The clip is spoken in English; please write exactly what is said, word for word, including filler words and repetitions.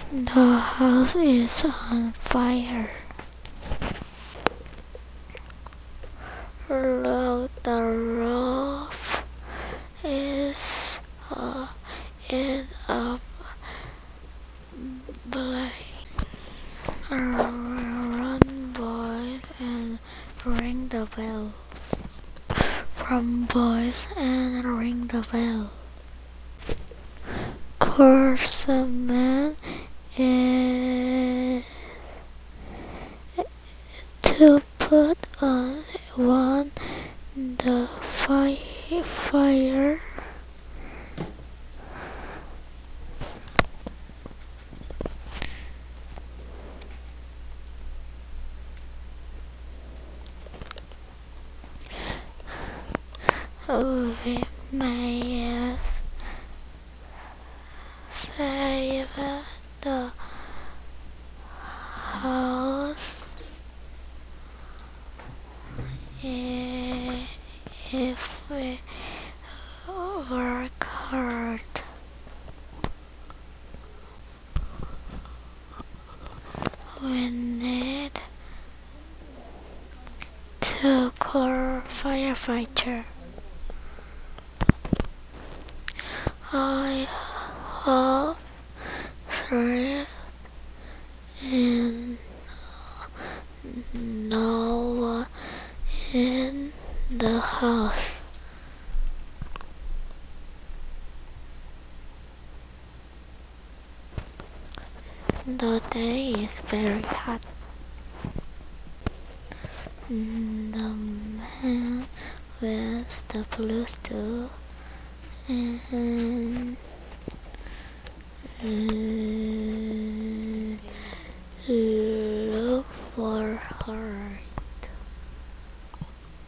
The house is on fire. Look, the roof is uh, in a blaze. Run, boys, and ring the bell. Run, boys, and ring the bell. Course the man is to put on one the fi fire. We may save the house if we work hard. We need to call firefighter. I have three and no one in the house. The day is very hot. The man wears the blue suit and look for her.